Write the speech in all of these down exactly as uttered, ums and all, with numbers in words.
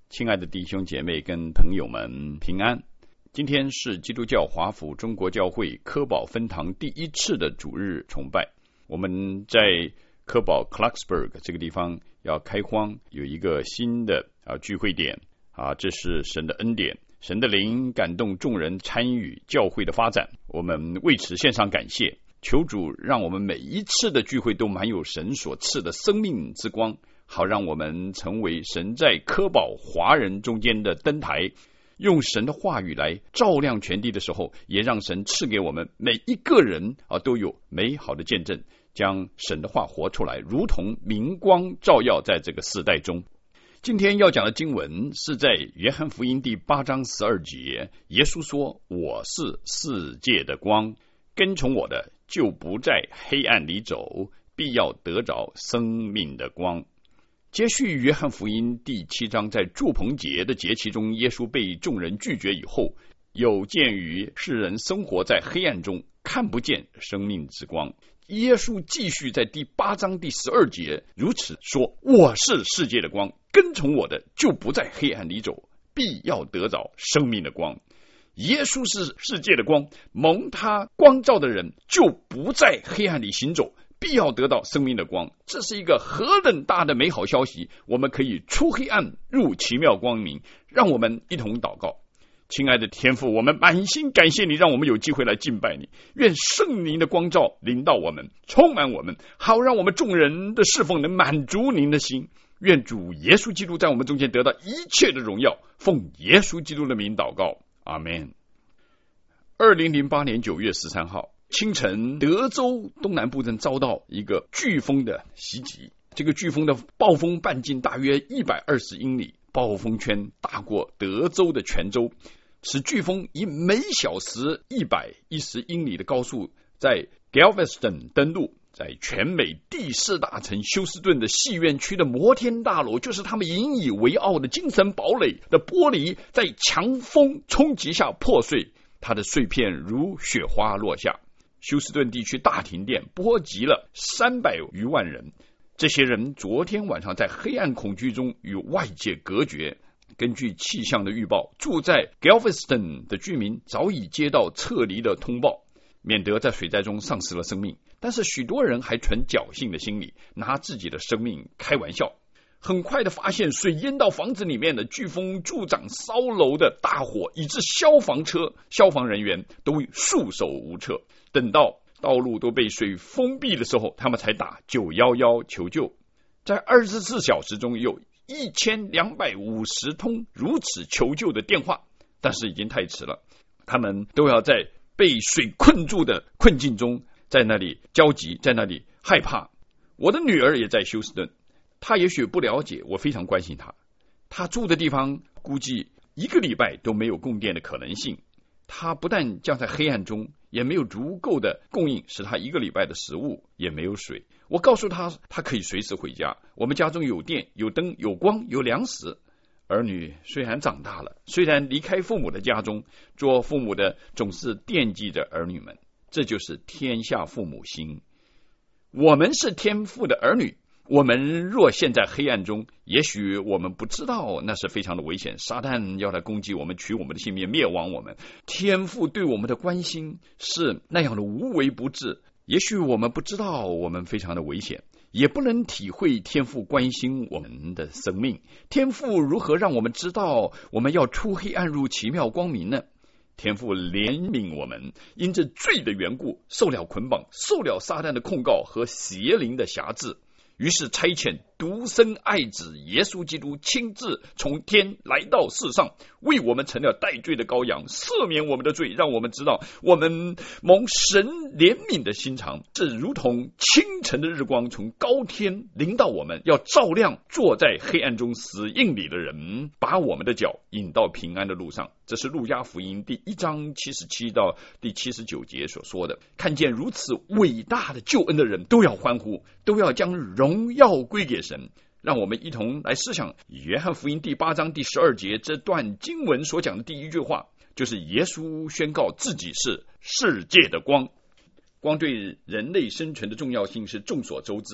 亲爱的弟兄姐妹跟朋友们平安。今天是基督教华府中国教会科宝分堂第一次的主日崇拜。我们在科宝 Clarksburg 这个地方要开荒，有一个新的啊聚会点啊，这是神的恩典，神的灵感动众人参与教会的发展。我们为此献上感谢，求主让我们每一次的聚会都满有神所赐的生命之光，好让我们成为神在科宝华人中间的灯台，用神的话语来照亮全地的时候，也让神赐给我们每一个人啊都有美好的见证，将神的话活出来，如同明光照耀在这个世代中。今天要讲的经文是在约翰福音第八章十二节，耶稣说：我是世界的光，跟从我的就不在黑暗里走，必要得着生命的光。接续约翰福音第七章，在住棚节的节期中，耶稣被众人拒绝以后，有鉴于世人生活在黑暗中，看不见生命之光，耶稣继续在第八章第十二节如此说：我是世界的光，跟从我的就不在黑暗里走，必要得着生命的光。耶稣是世界的光，蒙他光照的人就不在黑暗里行走，必要得到生命的光。这是一个何等大的美好消息，我们可以出黑暗入奇妙光明。让我们一同祷告。亲爱的天父，我们满心感谢你，让我们有机会来敬拜你，愿圣灵的光照临到我们，充满我们，好让我们众人的侍奉能满足您的心。愿主耶稣基督在我们中间得到一切的荣耀，奉耶稣基督的名祷告，阿们。二零零八年九月十三号清晨，德州东南部正遭到一个飓风的袭击。这个飓风的暴风半径大约一百二十英里，暴风圈大过德州的全州，使飓风以每小时一百一十英里的高速在 Galveston 登陆。在全美第四大城休斯顿的戏院区的摩天大楼，就是他们引以为傲的精神堡垒的玻璃，在强风冲击下破碎，它的碎片如雪花落下。休斯顿地区大停电，波及了三百余万人。这些人昨天晚上在黑暗恐惧中与外界隔绝。根据气象的预报，住在 Galveston 的居民早已接到撤离的通报，免得在水灾中丧失了生命。但是许多人还存侥幸的心理，拿自己的生命开玩笑。很快的发现水淹到房子里面的飓风助长烧楼的大火，以致消防车、消防人员都束手无策。等到道路都被水封闭的时候，他们才打九一一求救。在二十四小时中有一千两百五十通如此求救的电话，但是已经太迟了。他们都要在被水困住的困境中，在那里焦急，在那里害怕。我的女儿也在休斯顿，她也许不了解，我非常关心她。她住的地方估计一个礼拜都没有供电的可能性。她不但将在黑暗中，也没有足够的供应，使她一个礼拜的食物，也没有水。我告诉她，她可以随时回家，我们家中有电、有灯、有光、有粮食。儿女虽然长大了，虽然离开父母的家中，做父母的总是惦记着儿女们，这就是天下父母心。我们是天父的儿女，我们若陷在黑暗中，也许我们不知道那是非常的危险，撒旦要来攻击我们，取我们的性命，灭亡我们。天父对我们的关心是那样的无微不至，也许我们不知道我们非常的危险，也不能体会天父关心我们的生命。天父如何让我们知道我们要出黑暗入奇妙光明呢？天父怜悯我们，因着罪的缘故受了捆绑，受了撒旦的控告和邪灵的辖制，于是差遣独生爱子耶稣基督亲自从天来到世上，为我们成了代罪的羔羊，赦免我们的罪，让我们知道我们蒙神怜悯的心肠，是如同清晨的日光从高天临到我们，要照亮坐在黑暗中死荫里的人，把我们的脚引到平安的路上。这是路加福音第一章七十七到第七十九节所说的。看见如此伟大的救恩的人，都要欢呼，都要将荣耀归给神。让我们一同来思想约翰福音第八章第十二节这段经文所讲的第一句话，就是耶稣宣告自己是世界的光。光对人类生存的重要性是众所周知的。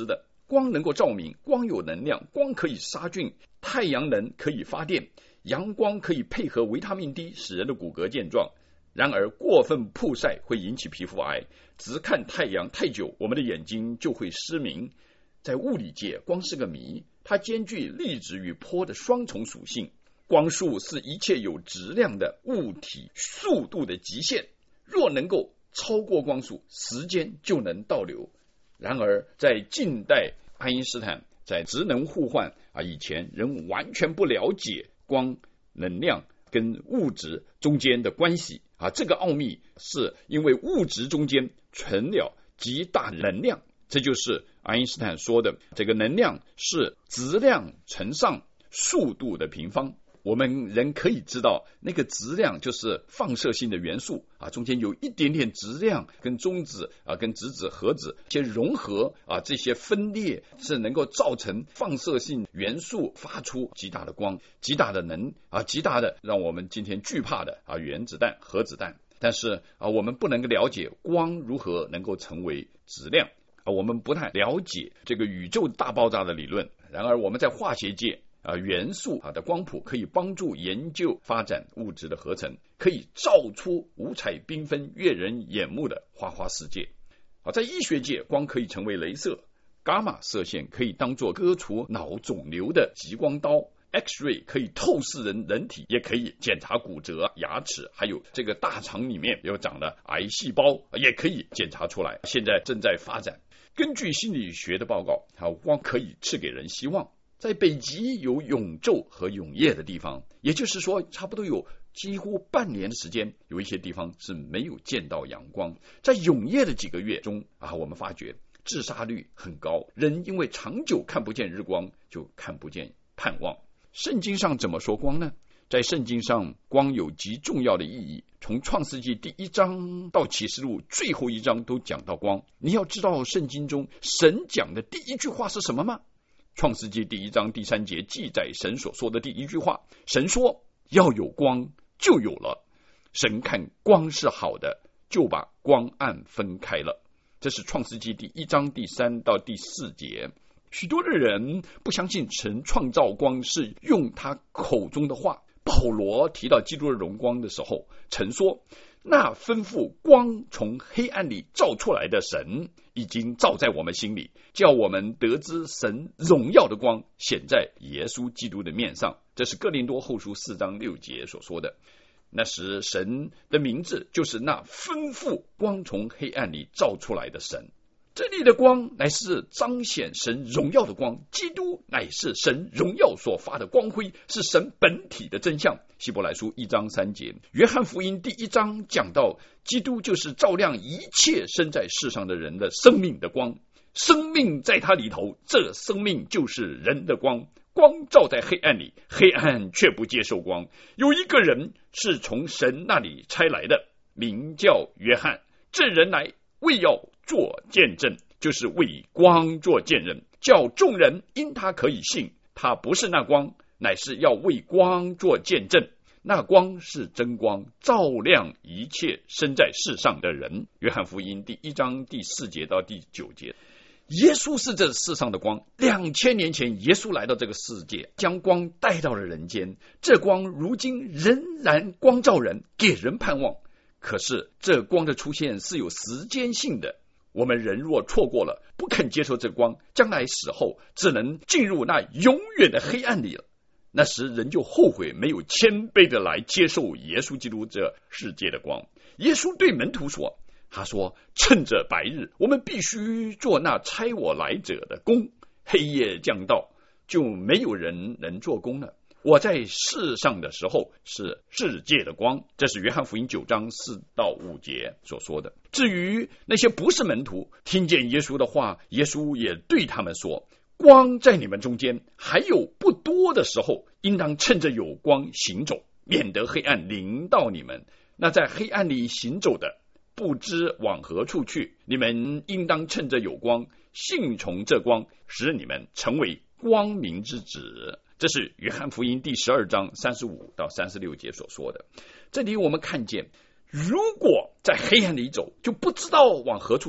光能够照明，光有能量，光可以杀菌，太阳能可以发电，阳光可以配合维他命 D 使人的骨骼健壮。然而过分曝晒会引起皮肤癌，只看太阳太久，我们的眼睛就会失明。在物理界，光是个谜，它兼具粒子与波的双重属性。光速是一切有质量的物体速度的极限，若能够超过光速，时间就能倒流。然而在近代，爱因斯坦在质能互换啊以前，人完全不了解光、能量跟物质中间的关系啊，这个奥秘是因为物质中间存了极大能量，这就是爱因斯坦说的，这个能量是质量乘上速度的平方。我们人可以知道，那个质量就是放射性的元素啊，中间有一点点质量跟中子啊、跟质子、核子一些融合啊，这些分裂是能够造成放射性元素发出极大的光、极大的能啊、极大的让我们今天惧怕的啊原子弹、核子弹。但是啊，我们不能够了解光如何能够成为质量啊，我们不太了解这个宇宙大爆炸的理论。然而我们在化学界啊，元素啊的光谱可以帮助研究发展物质的合成，可以照出五彩缤纷、悦人眼目的花花世界。啊，在医学界，光可以成为雷射，伽马射线可以当作割除脑肿瘤的极光刀。X-ray 可以透视人人体，也可以检查骨折、牙齿，还有这个大肠里面有长了癌细胞，也可以检查出来。现在正在发展。根据心理学的报告，光可以赐给人希望。在北极有永昼和永夜的地方，也就是说差不多有几乎半年的时间，有一些地方是没有见到阳光。在永夜的几个月中啊，我们发觉自杀率很高，人因为长久看不见日光，就看不见盼望。圣经上怎么说光呢？在圣经上，光有极重要的意义，从创世纪第一章到启示录最后一章都讲到光。你要知道圣经中神讲的第一句话是什么吗？创世纪第一章第三节记载神所说的第一句话，神说要有光，就有了。神看光是好的，就把光暗分开了。这是创世纪第一章第三到第四节。许多的人不相信神创造光是用他口中的话。保罗提到基督的荣光的时候，曾说那吩咐光从黑暗里照出来的神，已经照在我们心里，叫我们得知神荣耀的光显在耶稣基督的面上。这是哥林多后书四章六节所说的。那时神的名字就是那吩咐光从黑暗里照出来的神。这里的光乃是彰显神荣耀的光，基督乃是神荣耀所发的光辉，是神本体的真相。希伯来书一章三节，约翰福音第一章讲到，基督就是照亮一切生在世上的人的生命的光，生命在他里头，这生命就是人的光。光照在黑暗里，黑暗却不接受光。有一个人是从神那里差来的，名叫约翰，这人来为要做见证，就是为光做见证，叫众人因他可以信。他不是那光，乃是要为光做见证。那光是真光，照亮一切生在世上的人。约翰福音第一章第四节到第九节。耶稣是这世上的光，两千年前耶稣来到这个世界，将光带到了人间。这光如今仍然光照人，给人盼望。可是这光的出现是有时间性的，我们人若错过了，不肯接受这光，将来死后只能进入那永远的黑暗里了。那时人就后悔没有谦卑的来接受耶稣基督这世界的光。耶稣对门徒说，他说趁着白日，我们必须做那差我来者的工，黑夜降到，就没有人能做工了。我在世上的时候是世界的光，这是约翰福音九章四到五节所说的。至于那些不是门徒，听见耶稣的话，耶稣也对他们说，光在你们中间还有不多的时候，应当趁着有光行走，免得黑暗临到你们。那在黑暗里行走的，不知往何处去，你们应当趁着有光，信从这光，使你们成为光明之子。这是约翰福音第十二章三十五到三十六节所说的。这里我们看见，如果在黑暗里走，就不知道往何处去。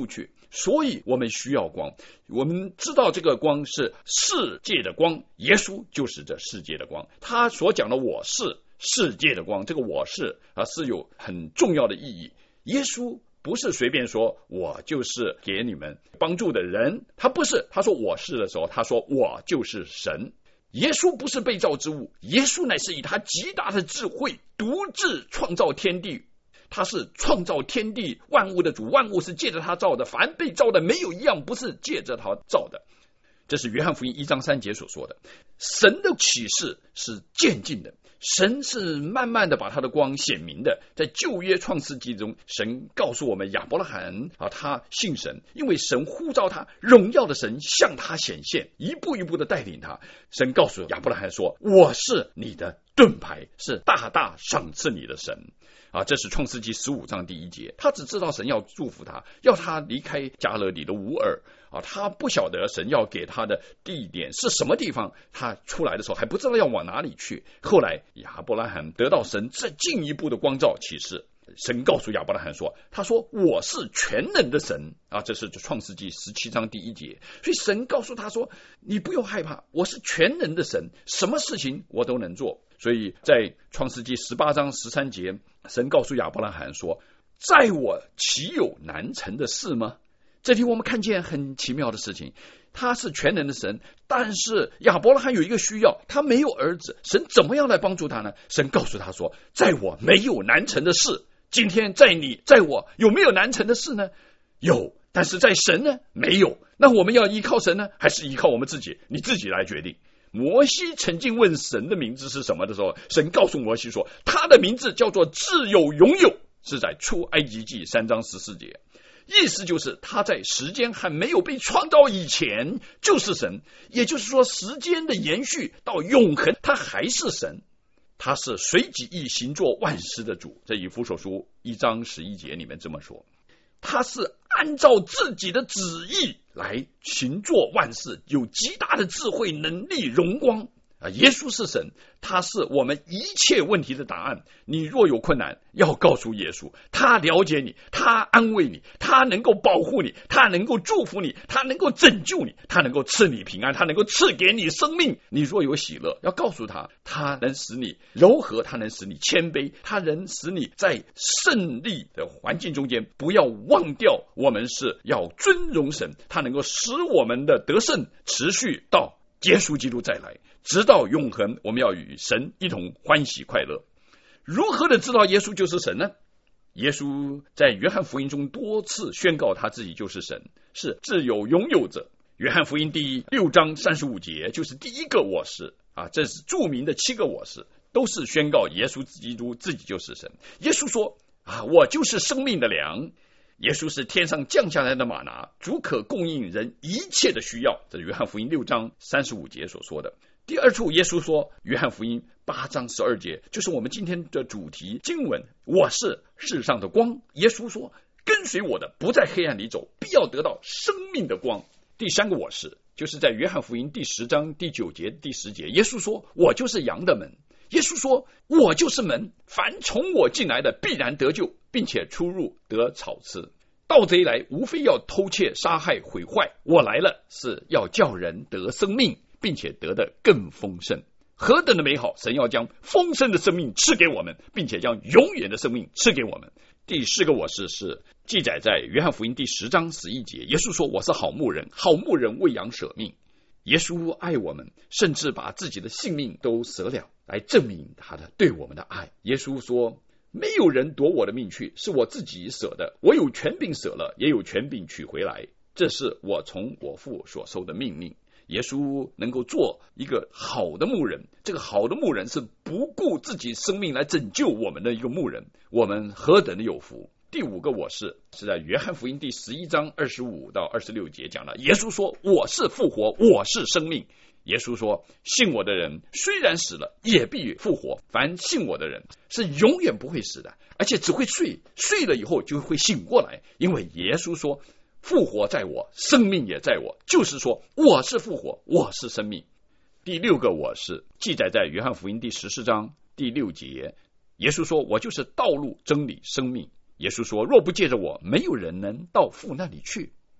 所以我们需要光。我们知道这个光是世界的光，耶稣就是这世界的光。他所讲的我是世界的光，这个我是啊是有很重要的意义。耶稣不是随便说我就是给你们帮助的人，他不是，他说我是的时候，他说我就是神。耶稣不是被造之物，耶稣乃是以他极大的智慧独自创造天地，他是创造天地万物的主，万物是借着他造的，凡被造的没有一样不是借着他造的。这是约翰福音一章三节所说的。神的启示是渐进的，神是慢慢的把他的光显明的。在旧约创世纪中，神告诉我们亚伯拉罕啊，他信神，因为神呼召他，荣耀的神向他显现，一步一步的带领他。神告诉亚伯拉罕说，我是你的盾牌，是大大赏赐你的神啊。这是创世纪十五章第一节。他只知道神要祝福他，要他离开加勒底的乌尔啊，他不晓得神要给他的地点是什么地方，他出来的时候还不知道要往哪里去。后来亚伯拉罕得到神再进一步的光照启示，神告诉亚伯拉罕说，他说我是全能的神啊，这是创世纪十七章第一节。所以神告诉他说，你不用害怕，我是全能的神，什么事情我都能做。所以在创世纪十八章十三节，神告诉亚伯拉罕说，在我岂有难成的事吗？这里我们看见很奇妙的事情，他是全能的神，但是亚伯拉罕有一个需要，他没有儿子，神怎么样来帮助他呢？神告诉他说，在我没有难成的事。今天在你在我有没有难成的事呢？有，但是在神呢？没有。那我们要依靠神呢，还是依靠我们自己？你自己来决定。摩西曾经问神的名字是什么的时候，神告诉摩西说，他的名字叫做自有永有，是在出埃及记三章十四节。意思就是他在时间还没有被创造以前就是神，也就是说时间的延续到永恒，他还是神，他是随己意行作万事的主。在以弗所书一章十一节里面这么说，他是按照自己的旨意来行作万事，有极大的智慧能力荣光啊。耶稣是神，他是我们一切问题的答案。你若有困难要告诉耶稣，他了解你，他安慰你，他能够保护你，他能够祝福你，他能够拯救你，他能够赐你平安，他能够赐给你生命。你若有喜乐要告诉他，他能使你柔和，他能使你谦卑，他能使你在胜利的环境中间不要忘掉我们是要尊荣神，他能够使我们的得胜持续到耶稣基督再来，直到永恒。我们要与神一同欢喜快乐。如何的知道耶稣就是神呢？耶稣在约翰福音中多次宣告他自己就是神，是自有永有者。约翰福音第六章三十五节就是第一个我是啊，这是著名的七个我是，都是宣告耶稣基督自己就是神。耶稣说啊，我就是生命的粮。耶稣是天上降下来的玛拿，足可供应人一切的需要，这是约翰福音六章三十五节所说的。第二处耶稣说，约翰福音八章十二节，就是我们今天的主题经文，我是世上的光。耶稣说，跟随我的不在黑暗里走，必要得到生命的光。第三个我是，就是在约翰福音第十章第九节第十节，耶稣说，我就是羊的门。耶稣说，我就是门，凡从我进来的必然得救，并且出入得草吃。盗贼来无非要偷窃杀害毁坏，我来了是要叫人得生命，并且得的更丰盛。何等的美好，神要将丰盛的生命赐给我们，并且将永远的生命赐给我们。第四个我是是记载在约翰福音第十章十一节，耶稣说，我是好牧人，好牧人为羊舍命。耶稣爱我们，甚至把自己的性命都舍了，来证明他的对我们的爱。耶稣说，没有人夺我的命去，是我自己舍的，我有权柄舍了，也有权柄取回来，这是我从我父所收的命令。耶稣能够做一个好的牧人，这个好的牧人是不顾自己生命来拯救我们的一个牧人，我们何等的有福。第五个我是是在约翰福音第十一章二十五到二十六节讲了，耶稣说，我是复活，我是生命。耶稣说，信我的人虽然死了也必复活，凡信我的人是永远不会死的，而且只会睡，睡了以后就会醒过来。因为耶稣说，复活在我，生命也在我，就是说我是复活，我是生命。第六个我是记载在约翰福音第十四章第六节，耶稣说，我就是道路真理生命。耶稣说，若不借着我，没有人能到父那里去。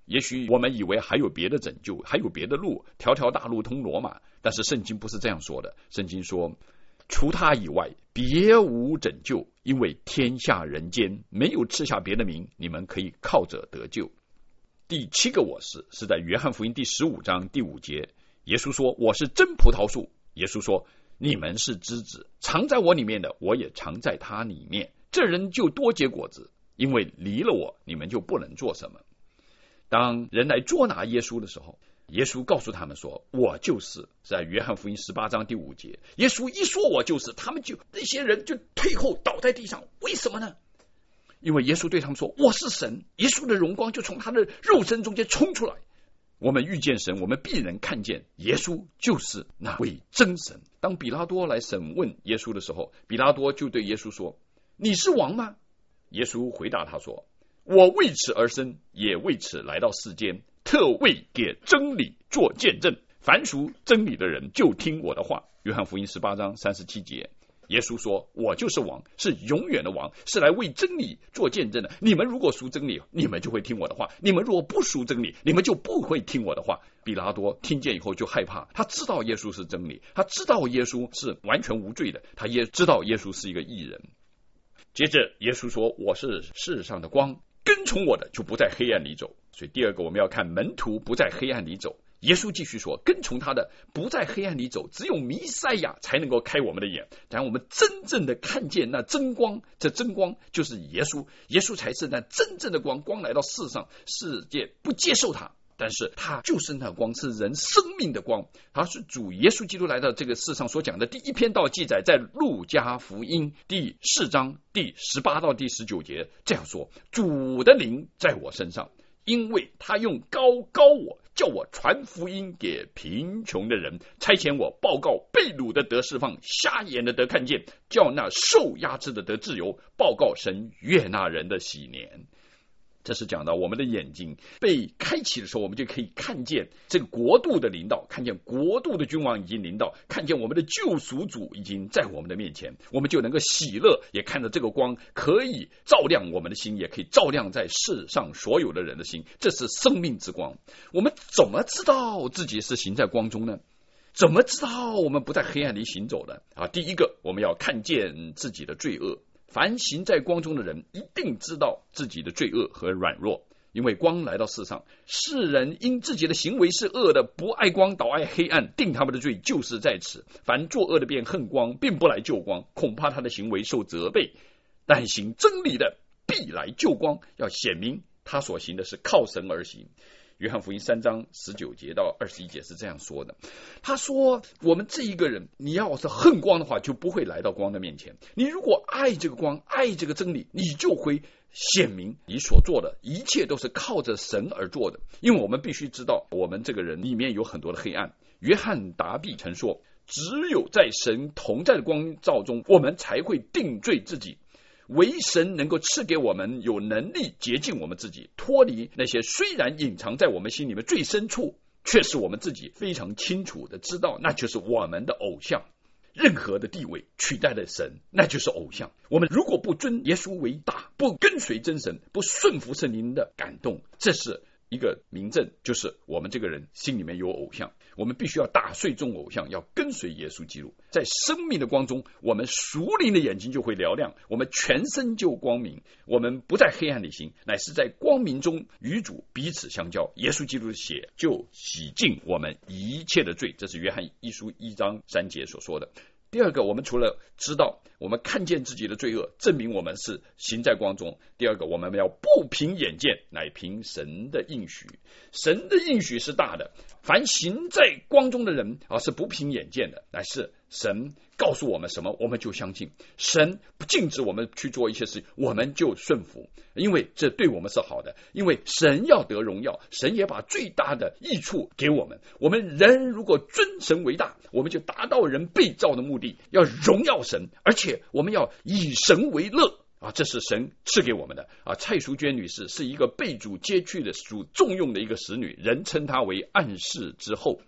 也许我们以为还有别的拯救，还有别的路，条条大路通罗马，但是圣经不是这样说的。圣经说，除他以外别无拯救，因为天下人间没有赐下别的名，你们可以靠着得救。第七个我是是在约翰福音第十五章第五节，耶稣说，我是真葡萄树。耶稣说，你们是枝子，藏在我里面的，我也藏在他里面，这人就多结果子，因为离了我，你们就不能做什么。当人来捉拿耶稣的时候，耶稣告诉他们说，我就是。在约翰福音十八章第五节，耶稣一说我就是，他们就那些人就退后倒在地上。为什么呢？因为耶稣对他们说，我是神。耶稣的荣光就从他的肉身中间冲出来。我们遇见神，我们必能看见耶稣就是那位真神。当比拉多来审问耶稣的时候，比拉多就对耶稣说，你是王吗？耶稣回答他说，我为此而生，也为此来到世间，特为给真理做见证。凡属真理的人就听我的话。约翰福音十八章三十七节，耶稣说，我就是王，是永远的王，是来为真理做见证的。你们如果属真理，你们就会听我的话，你们如果不属真理，你们就不会听我的话。比拉多听见以后就害怕，他知道耶稣是真理，他知道耶稣是完全无罪的，他也知道耶稣是一个义人。接着耶稣说，我是世上的光，跟从我的就不在黑暗里走。所以第二个我们要看门徒不在黑暗里走。耶稣继续说，跟从他的不在黑暗里走，只有弥赛亚才能够开我们的眼，让我们真正的看见那真光。这真光就是耶稣，耶稣才是那真正的光。光来到世上，世界不接受他，但是他就是那光，是人生命的光。他是主耶稣基督来到这个世上所讲的第一篇道，记载在路加福音第四章第十八到第十九节，这样说，主的灵在我身上，因为他用膏膏我，叫我传福音给贫穷的人，差遣我报告被掳的得释放，瞎眼的得看见，叫那受压制的得自由，报告神悦纳人的喜年。这是讲到我们的眼睛被开启的时候，我们就可以看见这个国度的领导，看见国度的君王已经领导，看见我们的救赎主已经在我们的面前，我们就能够喜乐，也看到这个光可以照亮我们的心，也可以照亮在世上所有的人的心。这是生命之光。我们怎么知道自己是行在光中呢？怎么知道我们不在黑暗里行走呢？啊，第一个，我们要看见自己的罪恶。凡行在光中的人一定知道自己的罪恶和软弱，因为光来到世上，世人因自己的行为是恶的，不爱光，倒爱黑暗，定他们的罪就是在此。凡作恶的便恨光，并不来救光，恐怕他的行为受责备。但行真理的必来救光，要显明他所行的是靠神而行。约翰福音三章十九节到二十一节是这样说的，他说，我们这一个人，你要是恨光的话，就不会来到光的面前。你如果爱这个光，爱这个真理，你就会显明你所做的一切都是靠着神而做的。因为我们必须知道，我们这个人里面有很多的黑暗。约翰达毕曾说，只有在神同在的光照中，我们才会定罪自己，唯神能够赐给我们有能力洁净我们自己，脱离那些虽然隐藏在我们心里面最深处，却是我们自己非常清楚的知道，那就是我们的偶像。任何的地位取代了神，那就是偶像。我们如果不尊耶稣为大，不跟随真神，不顺服圣灵的感动，这是一个明证，就是我们这个人心里面有偶像。我们必须要打碎这种偶像，要跟随耶稣基督。在生命的光中，我们属灵的眼睛就会嘹亮，我们全身就光明，我们不在黑暗里行，乃是在光明中与主彼此相交。耶稣基督的血就洗净我们一切的罪，这是约翰一书一章三节所说的。第二个，我们除了知道我们看见自己的罪恶，证明我们是行在光中。第二个，我们要不凭眼见，乃凭神的应许。神的应许是大的，凡行在光中的人啊，是不凭眼见的，乃是神告诉我们什么，我们就相信。神不禁止我们去做一些事，我们就顺服，因为这对我们是好的。因为神要得荣耀，神也把最大的益处给我们。我们人如果尊神为大，我们就达到人被造的目的，要荣耀神，而且我们要以神为乐啊，这是神赐给我们的啊。蔡淑娟女士是一个被主接去的主重用的一个使女，人称她为暗示之后。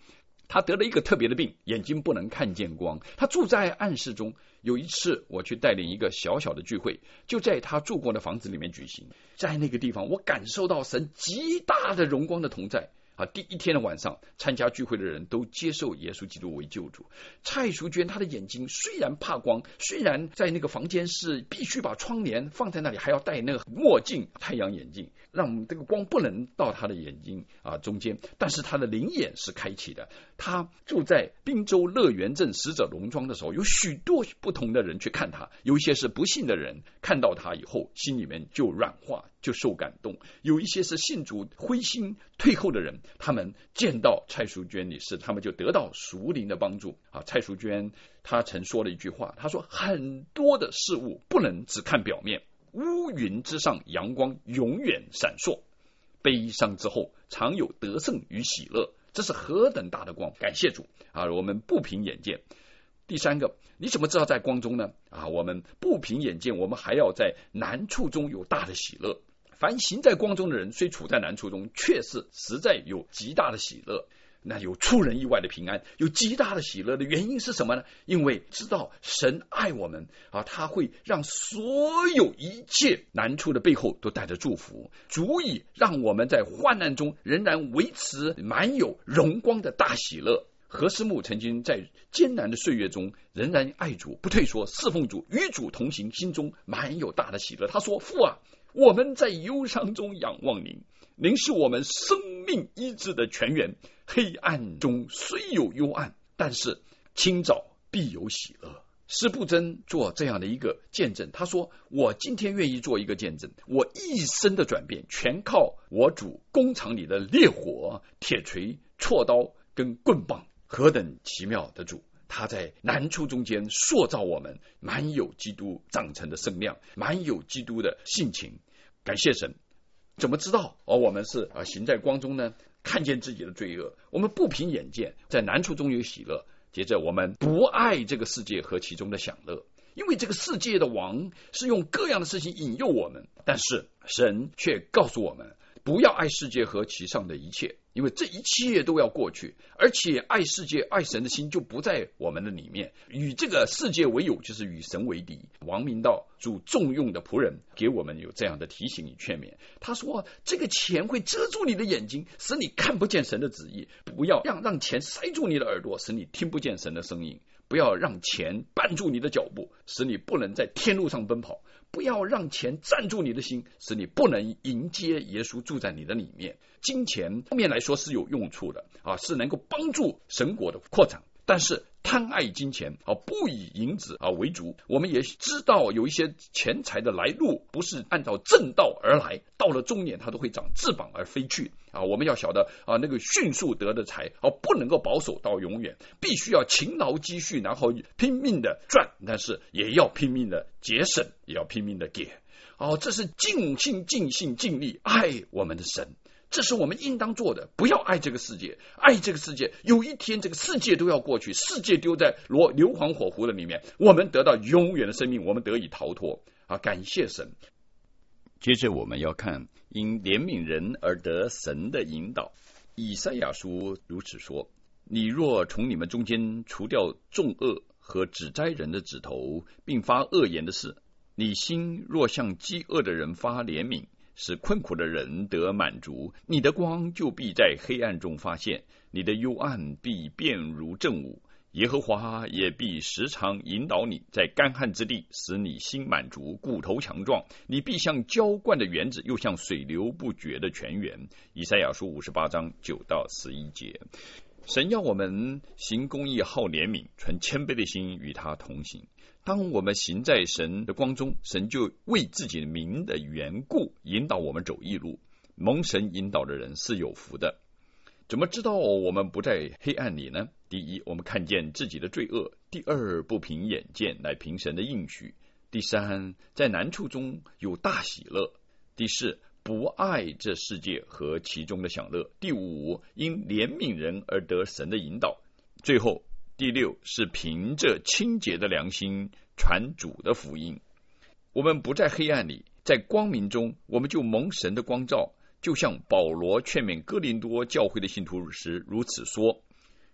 他得了一个特别的病，眼睛不能看见光。他住在暗室中。有一次我去带领一个小小的聚会，就在他住过的房子里面举行。在那个地方，我感受到神极大的荣光的同在啊！第一天的晚上，参加聚会的人都接受耶稣基督为救主。蔡淑娟她的眼睛虽然怕光，虽然在那个房间是必须把窗帘放在那里，还要戴那个墨镜、太阳眼镜，让这个光不能到她的眼睛啊中间，但是她的灵眼是开启的。她住在滨州乐园镇死者农庄的时候，有许多不同的人去看她，有一些是不信的人，看到她以后心里面就软化，就受感动；有一些是信主灰心退后的人，他们见到蔡淑娟女士，他们就得到属灵的帮助啊。蔡淑娟她曾说了一句话，她说很多的事物不能只看表面，乌云之上阳光永远闪烁，悲伤之后常有得胜与喜乐，这是何等大的光！感谢主啊！我们不凭眼见。第三个，你怎么知道在光中呢？啊，我们不凭眼见，我们还要在难处中有大的喜乐。凡行在光中的人，虽处在难处中，却是实在有极大的喜乐。那有出人意外的平安，有极大的喜乐的原因是什么呢？因为知道神爱我们啊，他会让所有一切难处的背后都带着祝福，足以让我们在患难中仍然维持满有荣光的大喜乐。何师母曾经在艰难的岁月中仍然爱主不退缩，侍奉主，与主同行，心中满有大的喜乐。他说，父啊，我们在忧伤中仰望您，您是我们生命医治的泉源。黑暗中虽有幽暗，但是清早必有喜乐。施布真做这样的一个见证，他说，我今天愿意做一个见证，我一生的转变全靠我主工厂里的烈火、铁锤、锉刀跟棍棒。何等奇妙的主，他在难处中间塑造我们，满有基督长成的圣量，满有基督的性情。感谢神。怎么知道而、哦、我们是、啊、行在光中呢？看见自己的罪恶，我们不凭眼见，在难处中有喜乐。接着我们不爱这个世界和其中的享乐，因为这个世界的王是用各样的事情引诱我们，但是神却告诉我们，不要爱世界和其上的一切，因为这一切都要过去，而且爱世界爱神的心就不在我们的里面。与这个世界为友，就是与神为敌。王明道主重用的仆人给我们有这样的提醒与劝勉，他说，这个钱会遮住你的眼睛，使你看不见神的旨意，不要让让钱塞住你的耳朵，使你听不见神的声音，不要让钱绊住你的脚步，使你不能在天路上奔跑，不要让钱占住你的心，使你不能迎接耶稣住在你的里面。金钱方面来说是有用处的啊，是能够帮助神国的扩展，但是贪爱金钱啊，不以银子啊为主。我们也知道有一些钱财的来路不是按照正道而来，到了中年它都会长翅膀而飞去啊。我们要晓得啊，那个迅速得的财啊，不能够保守到永远，必须要勤劳积蓄，然后拼命的赚，但是也要拼命的节省，也要拼命的给。哦，这是尽心尽性尽力爱我们的神，这是我们应当做的。不要爱这个世界，爱这个世界，有一天这个世界都要过去，世界丢在罗硫磺火湖的里面，我们得到永远的生命，我们得以逃脱啊！感谢神。 接着我们要看因怜悯人而得神的引导。以赛亚书如此说，你若从你们中间除掉重恶和指摘人的指头，并发恶言的事，你心若向饥饿的人发怜悯，使困苦的人得满足，你的光就必在黑暗中发现，你的幽暗必变如正午。耶和华也必时常引导你，在干旱之地使你心满足，骨头强壮，你必像浇灌的园子，又像水流不绝的泉源。以赛亚书五十八章九到十一节。神要我们行公义，好怜悯，存谦卑的心与他同行。当我们行在神的光中，神就为自己的名的缘故引导我们走义路。蒙神引导的人是有福的。怎么知道我们不在黑暗里呢？第一，我们看见自己的罪恶；第二，不凭眼见来凭神的应许；第三，在难处中有大喜乐；第四，不爱这世界和其中的享乐；第五，因怜悯人而得神的引导；最后第六，是凭着清洁的良心传主的福音。我们不在黑暗里，在光明中，我们就蒙神的光照。就像保罗劝勉哥林多教会的信徒时如此说，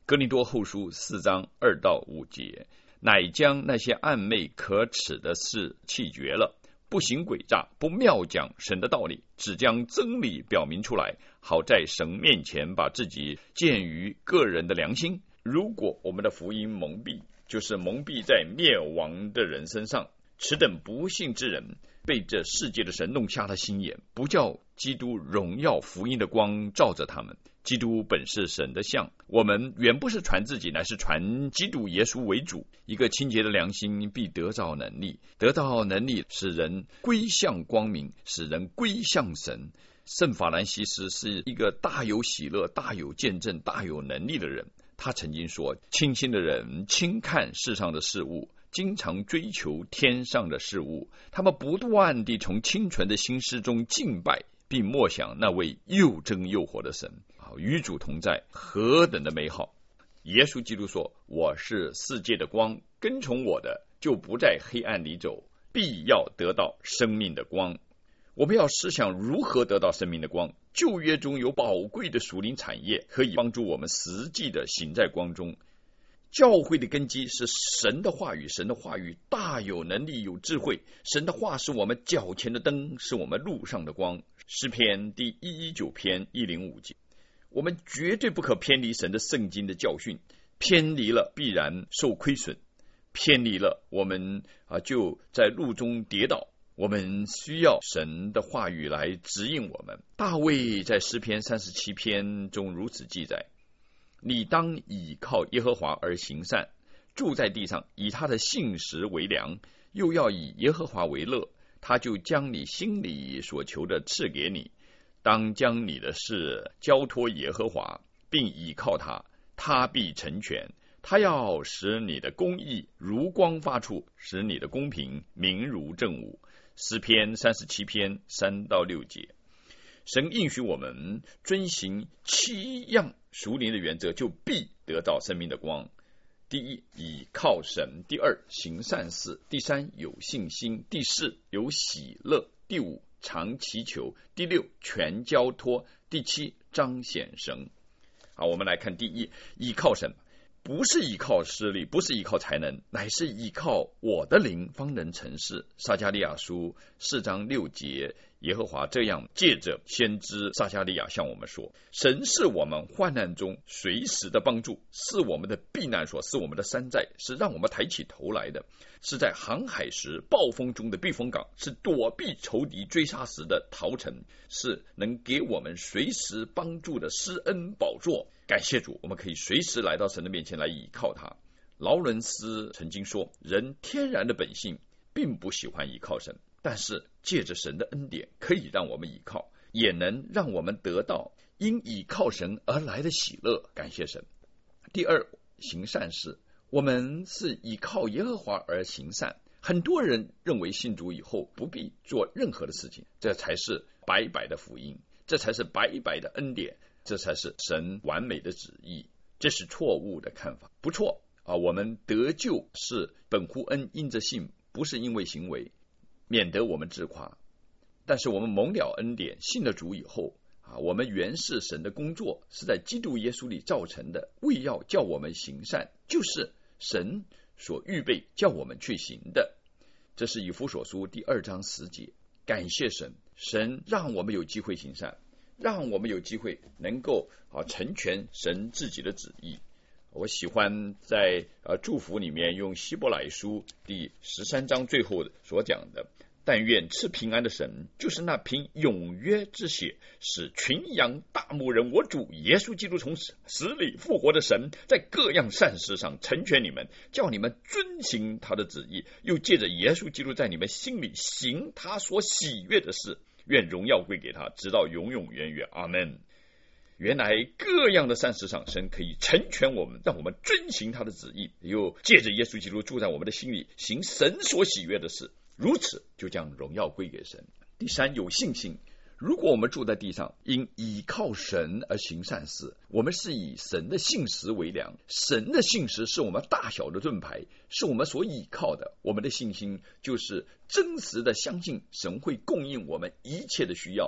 哥林多后书四章二到五节，乃将那些暗昧可耻的事弃绝了，不行诡诈，不妙讲神的道理，只将真理表明出来，好在神面前把自己鉴于个人的良心。如果我们的福音蒙蔽，就是蒙蔽在灭亡的人身上，此等不信之人被这世界的神弄瞎了心眼，不叫基督荣耀福音的光照着他们。基督本是神的像，我们原不是传自己，乃是传基督耶稣为主。一个清洁的良心必得到能力，得到能力使人归向光明，使人归向神。圣法兰西斯是一个大有喜乐、大有见证、大有能力的人。他曾经说，清心的人轻看世上的事物，经常追求天上的事物，他们不断地从清纯的心思中敬拜，并默想那位又真又活的神，与主同在，何等的美好。耶稣基督说，我是世界的光，跟从我的就不在黑暗里走，必要得到生命的光。我们要思想如何得到生命的光。旧约中有宝贵的属灵产业，可以帮助我们实际的行在光中。教会的根基是神的话语，神的话语大有能力，有智慧。神的话是我们脚前的灯，是我们路上的光。诗篇第一一九篇一零五节。我们绝对不可偏离神的圣经的教训，偏离了必然受亏损，偏离了我们啊就在路中跌倒。我们需要神的话语来指引我们。大卫在诗篇三十七篇中如此记载，你当倚靠耶和华而行善，住在地上，以他的信实为粮，又要以耶和华为乐，他就将你心里所求的赐给你。当将你的事交托耶和华，并倚靠他，他必成全。他要使你的公义如光发出，使你的公平明如正午。诗篇三十七篇三到六节。神应许我们遵行七样属灵的原则，就必得到生命的光。第一，倚靠神；第二，行善事；第三，有信心；第四，有喜乐；第五，常祈求；第六，全交托；第七，彰显神。好，我们来看第一，倚靠神。不是依靠势力，不是依靠才能，乃是依靠我的灵方能成事。撒迦利亚书四章六节，耶和华这样借着先知撒迦利亚向我们说，神是我们患难中随时的帮助，是我们的避难所，是我们的山寨，是让我们抬起头来的，是在航海时暴风中的避风港，是躲避仇敌追杀时的逃城，是能给我们随时帮助的施恩宝座。感谢主，我们可以随时来到神的面前来倚靠他。劳伦斯曾经说，人天然的本性并不喜欢倚靠神，但是借着神的恩典可以让我们倚靠，也能让我们得到因倚靠神而来的喜乐。感谢神。第二，行善事。我们是倚靠耶和华而行善。很多人认为信主以后不必做任何的事情，这才是白白的福音，这才是白白的恩典，这才是神完美的旨意。这是错误的看法。不错啊，我们得救是本乎恩，因着信，不是因为行为，免得我们自夸。但是我们蒙了恩典，信了主以后啊，我们原是神的工作，是在基督耶稣里造成的，为要叫我们行善，就是神所预备叫我们去行的。这是以弗所书第二章十节。感谢神，神让我们有机会行善，让我们有机会能够啊成全神自己的旨意。我喜欢在呃祝福里面用希伯来书第十三章最后所讲的，但愿赐平安的神，就是那凭永约之血使群羊大牧人我主耶稣基督从死里复活的神，在各样善事上成全你们，叫你们遵行他的旨意，又借着耶稣基督在你们心里行他所喜悦的事，愿荣耀归给他，直到永永远远。阿们。原来各样的善事上，神可以成全我们，让我们遵行他的旨意，又借着耶稣基督住在我们的心里，行神所喜悦的事，如此就将荣耀归给神。第三，有信心。如果我们住在地上，因倚靠神而行善事，我们是以神的信实为粮。神的信实是我们大小的盾牌，是我们所倚靠的。我们的信心就是真实的相信神会供应我们一切的需要。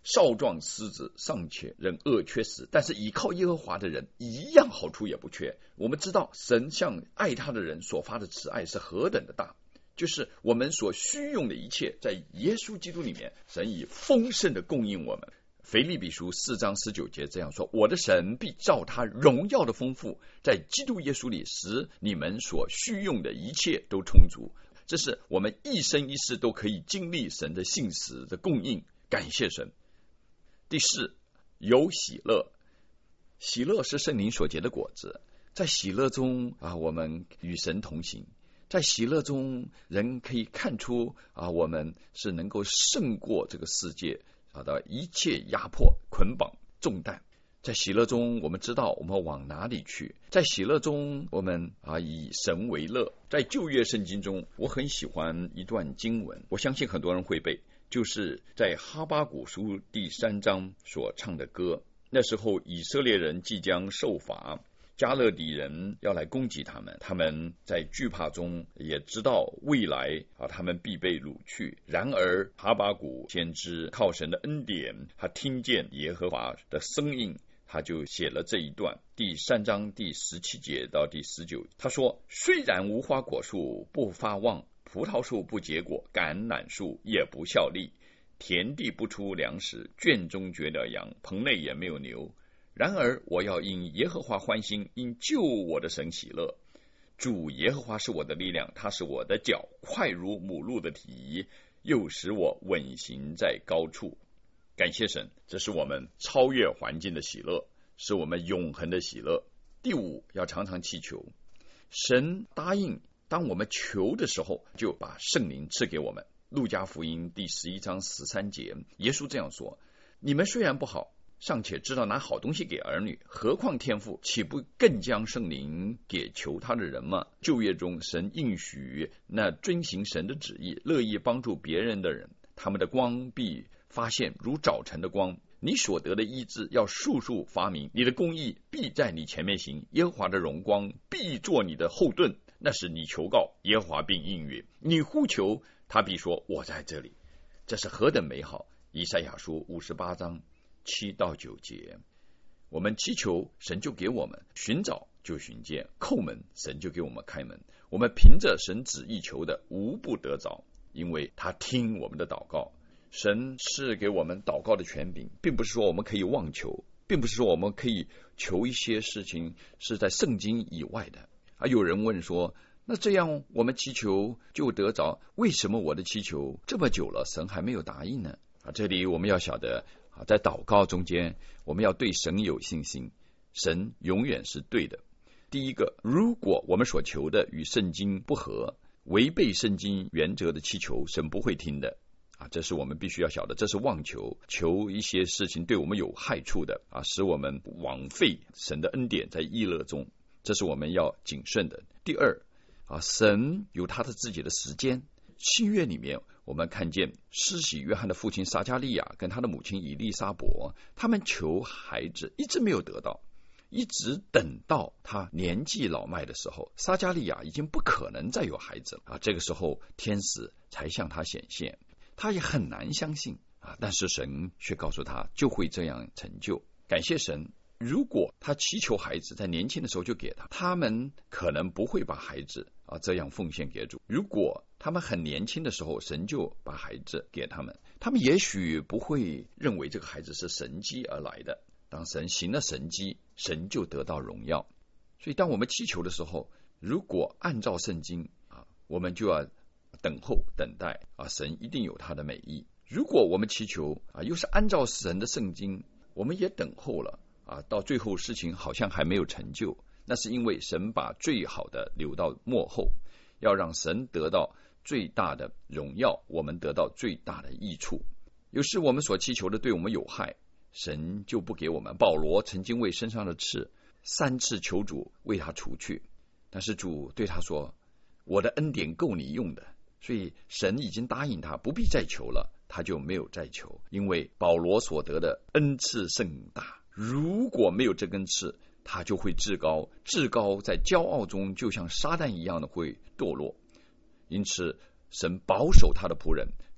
少壮狮子尚且忍饿缺食，但是倚靠耶和华的人一样好处也不缺。我们知道神向爱他的人所发的慈爱是何等的大，就是我们所需用的一切，在耶稣基督里面，神以丰盛的供应我们。腓立比书四章十九节这样说：我的神必照他荣耀的丰富，在基督耶稣里使你们所需用的一切都充足。这是我们一生一世都可以经历神的信实的供应，感谢神。第四，有喜乐。喜乐是圣灵所结的果子，在喜乐中啊，我们与神同行，在喜乐中人可以看出啊，我们是能够胜过这个世界啊的一切压迫、捆绑、重担。在喜乐中我们知道我们往哪里去，在喜乐中我们啊以神为乐。在旧约圣经中，我很喜欢一段经文，我相信很多人会背，就是在哈巴谷书第三章所唱的歌。那时候以色列人即将受罚，加勒底人要来攻击他们，他们在惧怕中也知道未来啊，他们必被掳去。然而哈巴谷先知靠神的恩典，他听见耶和华的声音，他就写了这一段，第三章第十七节到第十九。他说：虽然无花果树不发旺，葡萄树不结果，橄榄树也不效力，田地不出粮食，圈中绝了羊，棚内也没有牛。然而我要因耶和华欢心，因救我的神喜乐。主耶和华是我的力量，他是我的脚，快如母鹿的蹄，又使我稳行在高处。感谢神，这是我们超越环境的喜乐，是我们永恒的喜乐。第五，要常常祈求。神答应当我们求的时候，就把圣灵赐给我们。路加福音第十一章十三节，耶稣这样说：你们虽然不好，尚且知道拿好东西给儿女，何况天父岂不更将圣灵给求他的人吗？旧约中神应许那遵行神的旨意，乐意帮助别人的人，他们的光必发现如早晨的光。你所得的医治要速速发明，你的公义必在你前面行，耶和华的荣光必做你的后盾。那时你求告，耶和华并应允，你呼求，他必说我在这里。这是何等美好！以赛亚书五十八章七到九节，我们祈求神就给我们，寻找就寻见，叩门神就给我们开门。我们凭着神旨意求的，无不得着，因为他听我们的祷告。神是给我们祷告的权柄，并不是说我们可以妄求，并不是说我们可以求一些事情是在圣经以外的。啊，有人问说，那这样我们祈求就得着，为什么我的祈求这么久了，神还没有答应呢？啊，这里我们要晓得啊，在祷告中间，我们要对神有信心，神永远是对的。第一个，如果我们所求的与圣经不合，违背圣经原则的祈求，神不会听的啊，这是我们必须要晓得，这是妄求，求一些事情对我们有害处的啊，使我们枉费神的恩典在意乐中，这是我们要谨慎的。第二啊，神有他的自己的时间。新约里面我们看见施洗约翰的父亲撒加利亚跟他的母亲以利沙伯，他们求孩子一直没有得到，一直等到他年纪老迈的时候，撒加利亚已经不可能再有孩子了啊，这个时候天使才向他显现，他也很难相信啊，但是神却告诉他就会这样成就。感谢神，如果他祈求孩子在年轻的时候就给他，他们可能不会把孩子啊这样奉献给主。如果他们很年轻的时候神就把孩子给他们，他们也许不会认为这个孩子是神迹而来的。当神行了神迹，神就得到荣耀。所以当我们祈求的时候，如果按照圣经啊，我们就要等候等待啊，神一定有他的美意。如果我们祈求啊，又是按照神的圣经，我们也等候了啊，到最后事情好像还没有成就，那是因为神把最好的留到末后，要让神得到最大的荣耀，我们得到最大的益处。有时我们所祈求的对我们有害，神就不给我们。保罗曾经为身上的刺三次求主为他除去，但是主对他说，我的恩典够你用的。所以神已经答应他不必再求了，他就没有再求，因为保罗所得的恩赐甚大，如果没有这根刺，他就会至高，至高在骄傲中就像撒旦一样的会堕落。因此神保守他的仆人，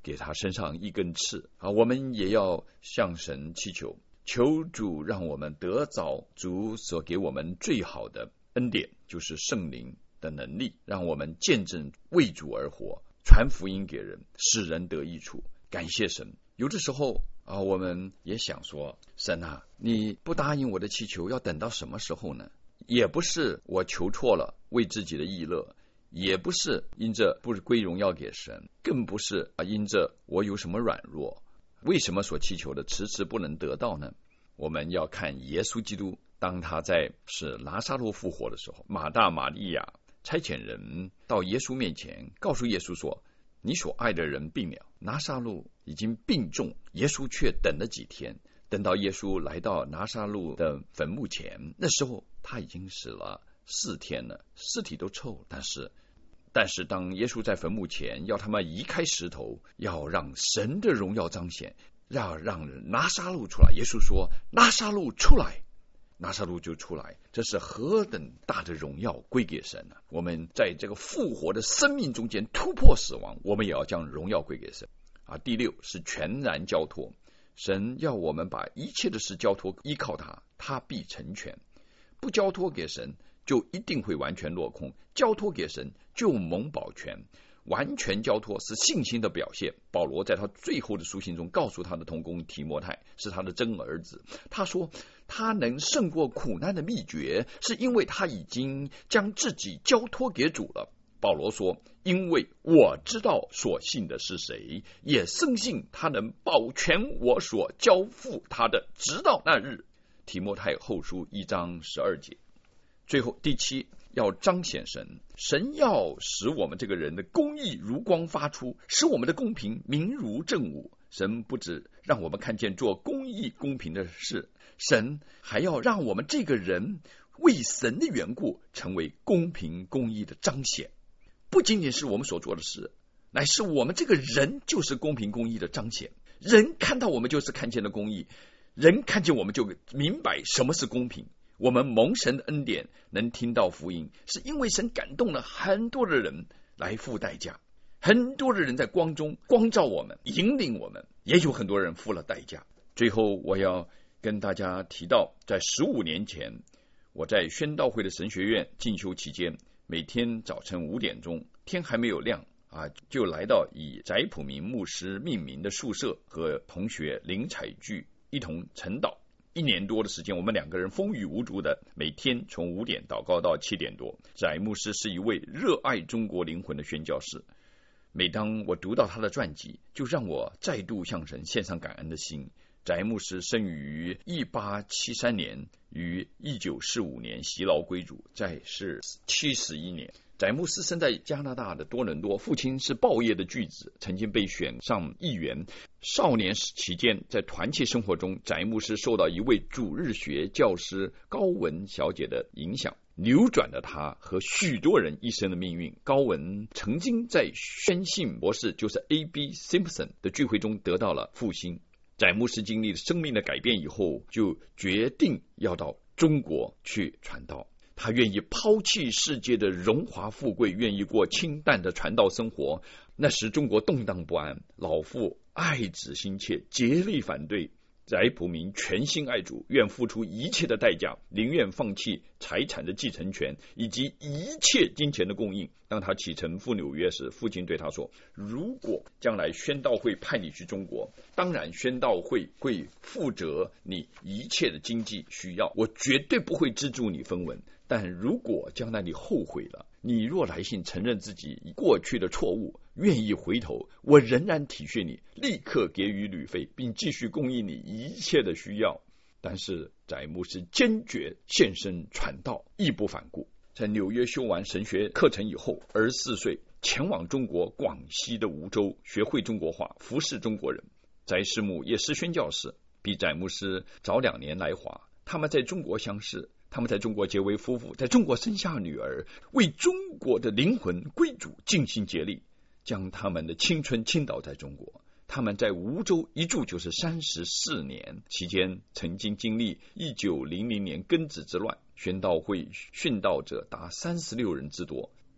给他身上一根刺啊！我们也要向神祈求，求主让我们得着主所给我们最好的恩典，就是圣灵的能力，让我们见证为主而活，传福音给人，使人得益处。感谢神。有的时候啊，我们也想说，神啊，你不答应我的祈求，要等到什么时候呢？也不是我求错了，为自己的意乐，也不是因着不归荣耀给神，更不是啊因着我有什么软弱。为什么所祈求的迟迟不能得到呢？我们要看耶稣基督，当他在使拉撒路复活的时候，马大马利亚差遣人到耶稣面前，告诉耶稣说，你所爱的人病了，拿撒路已经病重。耶稣却等了几天，等到耶稣来到拿撒路的坟墓前，那时候他已经死了四天了，尸体都臭了。但是但是当耶稣在坟墓前要他们移开石头，要让神的荣耀彰显，要让拿撒路出来，耶稣说，拿撒路出来，拿撒路就出来。这是何等大的荣耀归给神啊！我们在这个复活的生命中间突破死亡，我们也要将荣耀归给神啊。第六是全然交托，神要我们把一切的事交托依靠他，他必成全。不交托给神，就一定会完全落空；交托给神，就蒙保全。完全交托是信心的表现。保罗在他最后的书信中告诉他的同工提摩太，是他的真儿子，他说他能胜过苦难的秘诀，是因为他已经将自己交托给主了。保罗说，因为我知道所信的是谁，也深信他能保全我所交付他的，直到那日。提摩太后书一章十二节。最后第七，要彰显神，神要使我们这个人的公义如光发出，使我们的公平明如正午。神不只让我们看见做公义公平的事，神还要让我们这个人为神的缘故成为公平公义的彰显。不仅仅是我们所做的事，乃是我们这个人就是公平公义的彰显。人看到我们就是看见了公义，人看见我们就明白什么是公平。我们蒙神的恩典能听到福音，是因为神感动了很多的人来付代价，很多的人在光中光照我们，引领我们，也有很多人付了代价。最后我要跟大家提到，在十五年前，我在宣道会的神学院进修期间，每天早晨五点钟，天还没有亮啊，就来到以翟普明牧师命名的宿舍，和同学林彩聚一同晨祷。一年多的时间，我们两个人风雨无阻的每天从五点祷告到七点多。翟牧师是一位热爱中国灵魂的宣教士，每当我读到他的传记，就让我再度向神献上感恩的心。翟牧师生于一八七三年，于一九四五年袭劳归主，在世七十一年。翟牧师生在加拿大的多伦多，父亲是报业的巨子，曾经被选上议员。少年期间，在团契生活中，翟牧师受到一位主日学教师高文小姐的影响，扭转了他和许多人一生的命运。高文曾经在宣信博士，就是 A B Simpson 的聚会中得到了复兴。翟牧师经历了生命的改变以后，就决定要到中国去传道。他愿意抛弃世界的荣华富贵，愿意过清淡的传道生活。那时中国动荡不安，老父爱子心切，竭力反对。翟普明全心爱主，愿付出一切的代价，宁愿放弃财产的继承权以及一切金钱的供应。当他启程赴纽约时，父亲对他说，如果将来宣道会派你去中国，当然宣道会会负责你一切的经济需要，我绝对不会资助你分文。但如果将来你后悔了，你若来信承认自己过去的错误，愿意回头，我仍然体恤你，立刻给予旅费，并继续供应你一切的需要。但是翟牧师坚决献身传道，义不反顾。在纽约修完神学课程以后，二十四岁前往中国广西的梧州，学会中国话，服侍中国人。翟师母也是宣教士，比翟牧师早两年来华。他们在中国相识，他们在中国结为夫妇，在中国生下女儿，为中国的灵魂归主尽心竭力，将他们的青春倾倒在中国。他们在梧州一住就是三十四年，期间曾经经历一九零零年庚子之乱，宣道会殉道者达三十六人之多。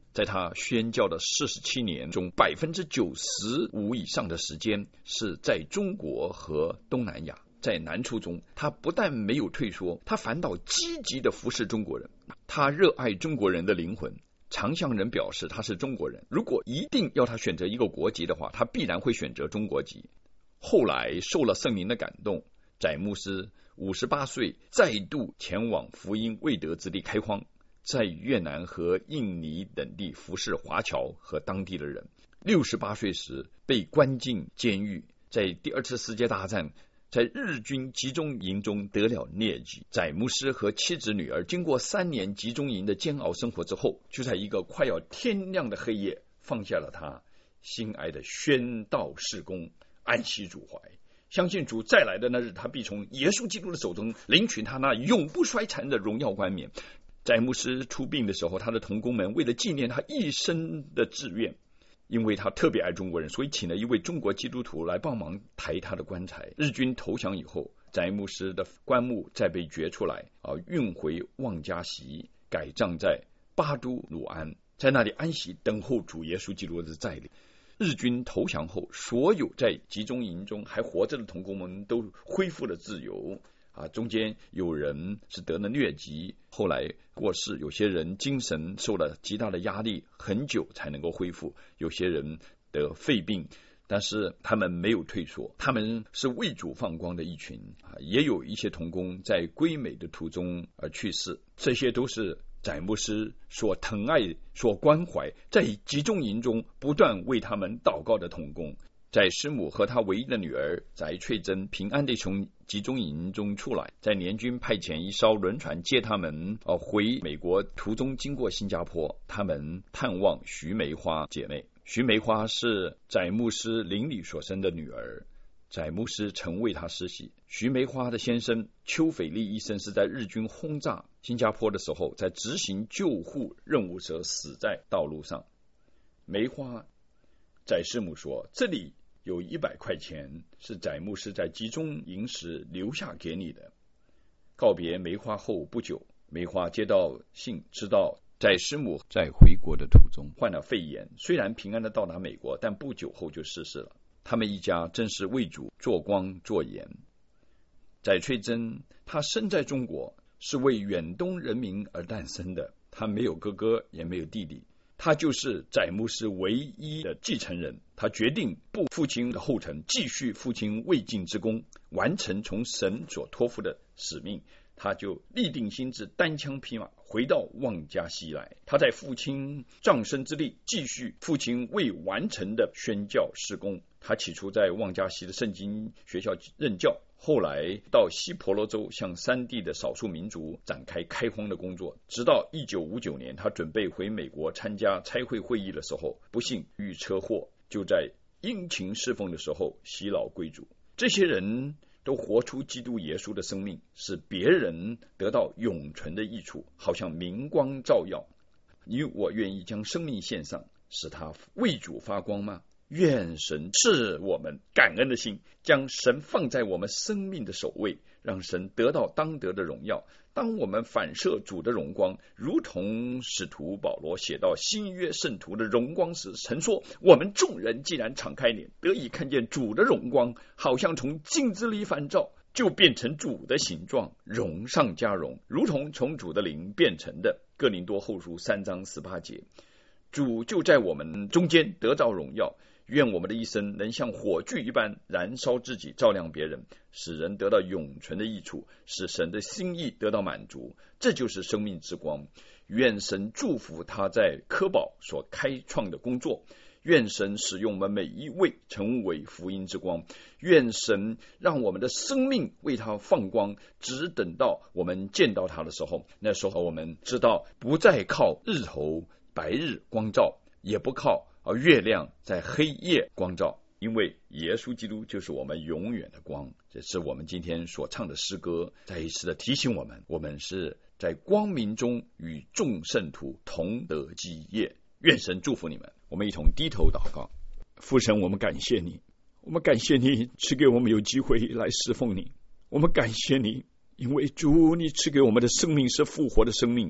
在他宣教的四十七年中，百分之九十五以上的时间是在中国和东南亚。在南初中，他不但没有退缩，他反倒积极的服侍中国人。他热爱中国人的灵魂。常向人表示他是中国人，如果一定要他选择一个国籍的话，他必然会选择中国籍。后来受了圣灵的感动，翟牧师五十八岁再度前往福音未得之地开荒，在越南和印尼等地服侍华侨和当地的人。六十八岁时被关进监狱，在第二次世界大战在日军集中营中得了疟疾。翟牧师和妻子女儿经过三年集中营的煎熬生活之后，就在一个快要天亮的黑夜放下了他心爱的宣道事工，安息主怀，相信主再来的那日，他必从耶稣基督的手中领取他那永不衰残的荣耀冠冕。翟牧师出殡的时候，他的同工们为了纪念他一生的志愿，因为他特别爱中国人，所以请了一位中国基督徒来帮忙抬他的棺材。日军投降以后，翟牧师的棺木再被掘出来，啊，运回望嘉锡，改葬在巴都鲁安，在那里安息，等候主耶稣基督的再临。日军投降后，所有在集中营中还活着的同工们都恢复了自由。啊，中间有人是得了疟疾，后来过世；有些人精神受了极大的压力，很久才能够恢复；有些人得肺病，但是他们没有退缩，他们是为主放光的一群。啊，也有一些同工在归美的途中而去世，这些都是翟牧师所疼爱、所关怀，在集中营中不断为他们祷告的同工。翟师母和他唯一的女儿翟翠珍平安地从集中营中出来，在联军派遣一艘轮船接他们、呃、回美国，途中经过新加坡，他们探望徐梅花姐妹。徐梅花是翟牧师邻里所生的女儿，翟牧师曾为她施洗。徐梅花的先生邱斐利医生是在日军轰炸新加坡的时候，在执行救护任务时死在道路上。梅花翟师母说，这里有一百块钱是翟牧师在集中营时留下给你的。告别梅花后不久，梅花接到信，知道翟师母在回国的途中患了肺炎，虽然平安的到达美国，但不久后就逝世了。他们一家真是为主做光做盐。翟翠珍她生在中国，是为远东人民而诞生的，她没有哥哥也没有弟弟，他就是翟牧师唯一的继承人。他决定步父亲的后尘，继续父亲未尽之功，完成从神所托付的使命。他就立定心志，单枪匹马回到望嘉锡来。他在父亲葬身之地继续父亲未完成的宣教事工。他起初在望嘉锡的圣经学校任教，后来到西婆罗洲向山地的少数民族展开开荒的工作，直到一九五九年，他准备回美国参加差会会议的时候，不幸遇车祸，就在殷勤侍奉的时候洗脑归主。这些人都活出基督耶稣的生命，使别人得到永存的益处，好像明光照耀。你我愿意将生命献上，使他为主发光吗？愿神赐我们感恩的心，将神放在我们生命的首位，让神得到当得的荣耀。当我们反射主的荣光，如同使徒保罗写到新约圣徒的荣光时，曾说，我们众人既然敞开脸，得以看见主的荣光，好像从镜子里反照，就变成主的形状，荣上加荣，如同从主的灵变成的。哥林多后书三章十八节。主就在我们中间得到荣耀，愿我们的一生能像火炬一般燃烧自己，照亮别人，使人得到永存的益处，使神的心意得到满足。这就是生命之光。愿神祝福他在科宝所开创的工作，愿神使用我们每一位成为福音之光，愿神让我们的生命为他放光，只等到我们见到他的时候，那时候我们知道不再靠日头白日光照，也不靠而月亮在黑夜光照，因为耶稣基督就是我们永远的光。这是我们今天所唱的诗歌，再一次的提醒我们，我们是在光明中与众圣徒同得基业。愿神祝福你们。我们一同低头祷告。父神，我们感谢你，我们感谢你赐给我们有机会来侍奉你，我们感谢你，因为主你赐给我们的生命是复活的生命，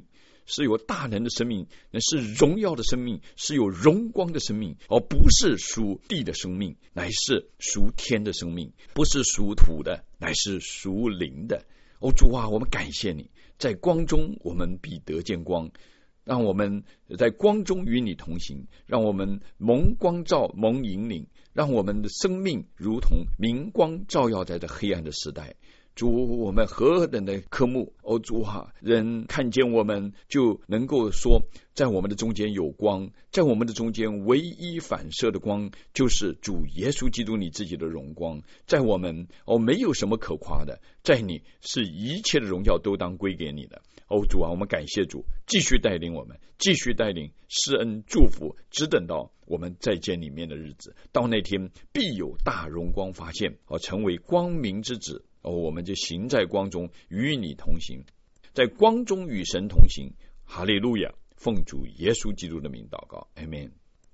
是有大能的生命，那是荣耀的生命，是有荣光的生命，而不是属地的生命，乃是属天的生命，不是属土的，乃是属灵的。哦，主啊，我们感谢你，在光中我们必得见光，让我们在光中与你同行，让我们蒙光照，蒙引领，让我们的生命如同明光照耀在这黑暗的时代。主，我们何等的渴慕，哦主啊，人看见我们就能够说，在我们的中间有光，在我们的中间唯一反射的光就是主耶稣基督你自己的荣光，在我们哦没有什么可夸的，在你是一切的荣耀都当归给你的。哦主啊，我们感谢主，继续带领我们，继续带领施恩祝福，只等到我们再见里面的日子，到那天必有大荣光发现，哦成为光明之子。哦，我们就行在光中，与你同行，在光中与神同行。哈利路亚！奉主耶稣基督的名祷告，阿们。